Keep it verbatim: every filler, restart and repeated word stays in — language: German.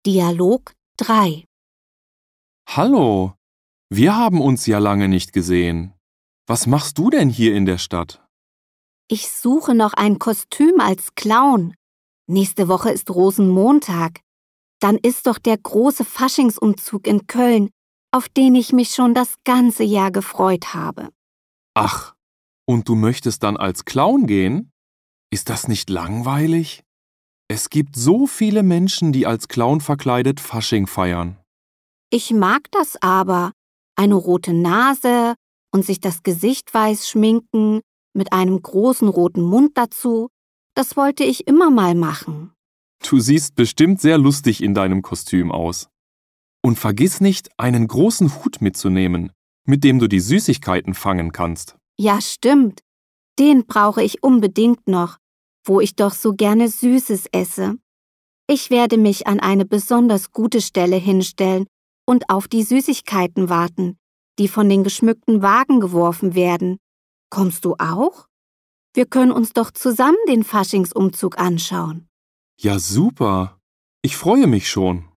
Dialog drei. Hallo, wir haben uns ja lange nicht gesehen. Was machst du denn hier in der Stadt? Ich suche noch ein Kostüm als Clown. Nächste Woche ist Rosenmontag. Dann ist doch der große Faschingsumzug in Köln, auf den ich mich schon das ganze Jahr gefreut habe. Ach, und du möchtest dann als Clown gehen? Ist das nicht langweilig? Es gibt so viele Menschen, die als Clown verkleidet Fasching feiern. Ich mag das aber. Eine rote Nase und sich das Gesicht weiß schminken, mit einem großen roten Mund dazu. Das wollte ich immer mal machen. Du siehst bestimmt sehr lustig in deinem Kostüm aus. Und vergiss nicht, einen großen Hut mitzunehmen, mit dem du die Süßigkeiten fangen kannst. Ja, stimmt. Den brauche ich unbedingt noch, wo ich doch so gerne Süßes esse. Ich werde mich an eine besonders gute Stelle hinstellen und auf die Süßigkeiten warten, die von den geschmückten Wagen geworfen werden. Kommst du auch? Wir können uns doch zusammen den Faschingsumzug anschauen. Ja, super. Ich freue mich schon.